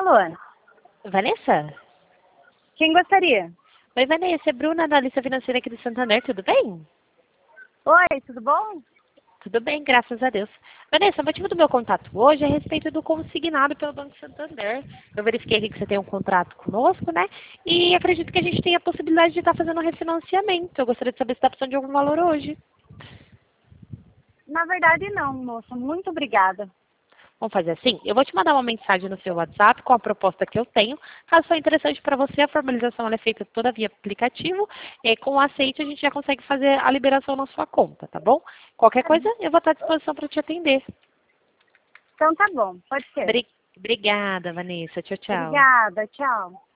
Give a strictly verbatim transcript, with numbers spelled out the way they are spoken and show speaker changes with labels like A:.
A: Alô?
B: Vanessa?
A: Quem gostaria?
B: Oi, Vanessa, é Bruna, analista financeira aqui do Santander, tudo bem?
A: Oi, tudo bom?
B: Tudo bem, graças a Deus. Vanessa, o motivo do meu contato hoje é a respeito do consignado pelo Banco Santander. Eu verifiquei aqui que você tem um contrato conosco, né? E acredito que a gente tem a possibilidade de estar fazendo um refinanciamento. Eu gostaria de saber se está precisando de algum valor hoje.
A: Na verdade não, moça. Muito obrigada.
B: Vamos fazer assim? Eu vou te mandar uma mensagem no seu WhatsApp com a proposta que eu tenho. Caso for interessante para você, a formalização ela é feita toda via aplicativo. E com o aceite, a gente já consegue fazer a liberação na sua conta, tá bom? Qualquer coisa, eu vou estar à disposição para te atender.
A: Então tá bom, pode ser.
B: Bri- Obrigada, Vanessa. Tchau, tchau.
A: Obrigada, tchau.